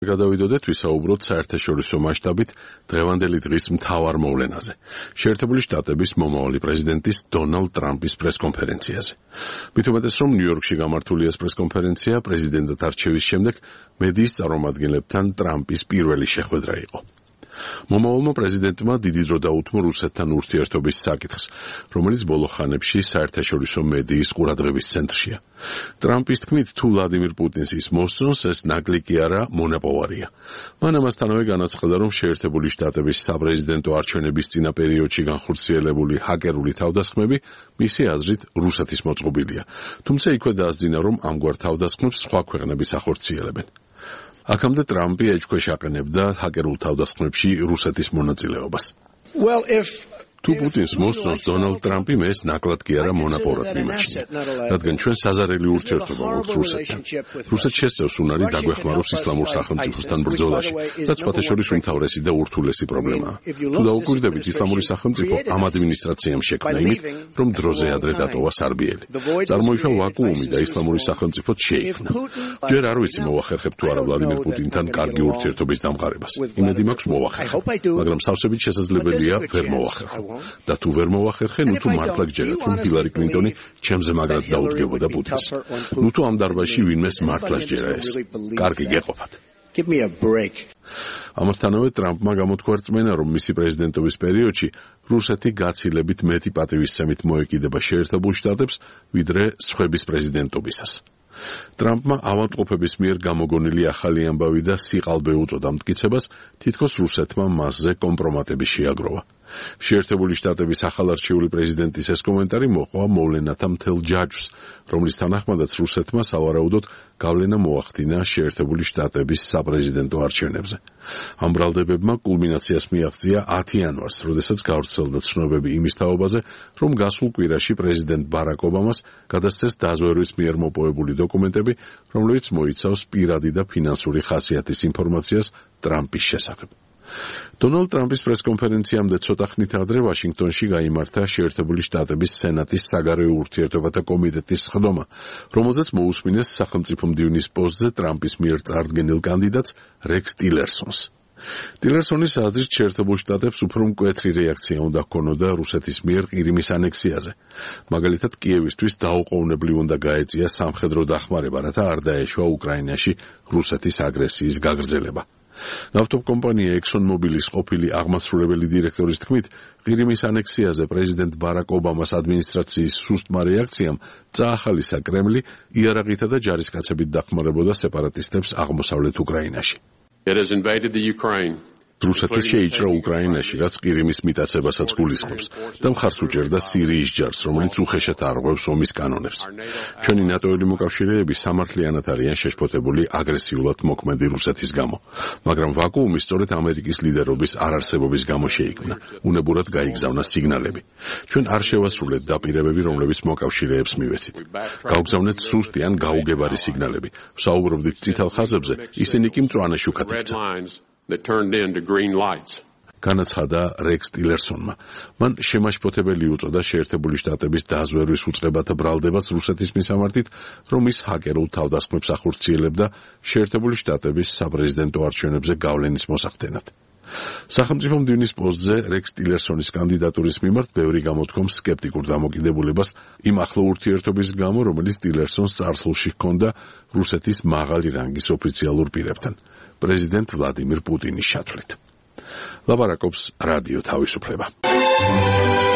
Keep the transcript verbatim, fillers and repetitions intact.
გადავიდოდეთ ვისაუბროთ საერთაშორისო მასშტაბით დღევანდელი დღის მთავარ მოვლენაზე. შეერთებული შტატების მომავალი პრეზიდენტის დონალდ ტრამპის პრესკონფერენციაზე. მით უმეტეს, რომ ნიუ-იორკში გამართული ეს პრესკონფერენცია პრეზიდენტად არჩევის შემდეგ მედიის წარმომადგენლებთან ტრამპის პირველი შეხვედრა იყო. მომავალმა პრეზიდენტმა დიდი დრო დაუთმო რუსეთთან ურთიერთობის საკითხს, რომელიც ბოლო ხანებში საერთაშორისო მედიის ყურადღების ცენტრშია. ტრამპის თქმით, თუ ვლადიმირ პუტინს ის მოსწონს, ეს ნაკლი კი არა, მონაპოვარია. მან ამასთანავე განაცხადა, რომ შეერთებული შტატების საპრეზიდენტო არჩევნების წინა პერიოდში განხორციელებული ჰაკერული თავდასხმები მისი აზრით რუსეთის მოწყობილია. თუმცა იქვე დაასძინა, რომ ამგვარ თავდასხმებს სხვა ქვეყნების ახორციელებენ. აქამდე ტრამპი ეჭქვეშ აყენებდა ჰაკერულ თავდასხმებში რუსეთის მონაწილეობას. Well, if თუ პუტინს მოსწონს, დონალდ ტრამპი მეს ნაკლად კი არა მონაპოვრად მიმაჩნია, რადგან ჩვენ საზარელი ურთიერთობა გვაქვს რუსეთთან. რუსეთს შესწევს უნარი დაგვეხმაროს ისლამურ სახელმწიფოსთან ბრძოლაში, რაც სხვათა შორის უმთავრესი და ურთულესი პრობლემაა. თუ დაუკვირდებით, ისლამური სახელმწიფო ამ ადმინისტრაციამ შექმნა იმით, რომ დროზე ადრე დატოვა სარბიელი. წარმოიშვა ვაკუუმი და ისლამური სახელმწიფოც შეიქმნა. ჯერ არ ვიცი მოვახერხებ თუ არა ვლადიმირ პუტინთან კარგი ურთიერთობის დამყარებას. იმედი მაქვს მოვახერხებ, მაგრამ სავსებით შესაძლებელია ვერ მოვახერხო. და თუ ვერ მოვახერხე, ნუ თუ მართლა გჯერათ, რომ ჰილარი კლინტონი ჩემზე მაგრად დაუდგებოდა პუტინს. ნუ თუ ამ დარბაზში ვინმეს მართლა სჯერა ეს. კარგი გეყოფათ. give me a break. ამასთანავე ტრამპმა გამოთქვა რწმენა, რომ მისი პრეზიდენტობის პერიოდში რუსეთი გაცილებით მეტი პატივისცემით მოეკიდება შეერთებულ შტატებს, ვიდრე სხვების პრეზიდენტობისას. ტრამპმა ავადმყოფების მიერ გამოგონილი ახალი ამბავი და სიყალბე უწოდა მტკიცებას, თითქოს რუსეთმა მასზე კომპრომატები შეაგროვა. შეერთებული შტატების ახალარჩეული პრეზიდენტის ეს კომენტარი მოყვა მოვლენათა მთელ ჯაჭვს, რომლის თანახმადაც რუსეთმა სავარაუდოდ გავლენა მოახდინა შეერთებული შტატების საპრეზიდენტო არჩევნებზე. ამ ბრალდებებმა კულმინაციას მიაღწია ათი იანვარს, როდესაც გავრცელდა ცნობები იმის თაობაზე, რომ გასულ კვირაში პრეზიდენტ ბარაკ ობამას გადასცეს დაზვერვის მიერ მოპოვებული დოკუმენტები, რომლებიც მოიცავს პირადი და ფინანსური ხასიათის ინფორმაციას ტრამპის შესახებ. დონალდ ტრამპის პრესკონფერენციამდე ცოტა ხნით ადრე ვაშინგტონში გაიმართა შეერთებული შტატების სენატის საგარეო ურთიერთობათა კომიტეტის სხდომა, რომელზეც მოусმინეს სახელმწიფო მდივნის პოსტზე ტრამპის მიერ წარდგენილ კანდიდატს რექს ტილერსონს. ტილერსონის აზრით შეერთებულ შტატებს უფრო მკვეთრი რეაქცია უნდა ჰქონოდა რუსეთის მიერ ყირიმის ანექსიაზე. მაგალითად, კიევისთვის დაუყოვნებლივ უნდა გაეწია სამხედრო დახმარება, რათა არ დაეშვა უკრაინაში რუსეთის აგრესიის გაგრძელება. ნავთობკომპანია ExxonMobilis ყოფილი აღმასრულებელი დირექტორის თქმით, ყირიმის ანექსიაზე პრეზიდენტ ბარაკ ობამას ადმინისტრაციის სუსტმა რეაქციამ წაახალისა კრემლი იარაღითა და ჯარისკაცებით დახმარებოდა სეპარატისტებს აღმოსავლეთ უკრაინაში. It has invaded the Ukraine. რუსეთი შეიჭრა უკრაინაში, რაც ყირიმის მიტაცებასაც გულისხმობს და მხარს უჭერდა სირიის ჯარს, რომელიც უხეშად არღვევს ომის კანონებს. ჩვენი ნატოელი მოკავშირეები სამართლიანად არიან შეშფოთებული აგრესიულად მოქმედი რუსეთის გამო, მაგრამ ვაკუუმი სწორედ ამერიკის ლიდერობის არარსებობის გამო შეიქმნა. უნებურად გაიგზავნა სიგნალები. ჩვენ არ შევასრულეთ დაპირებები, რომლებიც მოკავშირეებს მივეცით. გავგზავნეთ სუსტი ან გაუგებარი სიგნალები. ვსაუბრობდით წითელ ხაზებზე, ისინი კი მწვანე შუქად იქცა. that turned into green lights. განაცხადა რექს ტილერსონმა. მან შემაშფოთებელი უწოდა შეერთებული შტატების დაზვერვის უწყებათა ბრალდებას რუსეთის მისამართით, რომ ის ჰაკერულ თავდასხმებს ახორციელებდა შეერთებული შტატების საპრეზიდენტო არჩევნებზე გავლენის მოსახდენად. სახელმწიფო მდივნის პოსტზე რექს ტილერსონის კანდიდატურის მიმართ ბევრი გამოთქვამს სკეპტიკურ დამოკიდებულებას იმ ახლო ურთიერთობის გამო, რომელიც ტილერსონს წარსულში ჰქონდა რუსეთის მაღალი რანგის ოფიციალურ პირებთან. პრეზიდენტ ვლადიმირ პუტინის შათვლით. ლაპარაკობს რადიო თავისუფლება.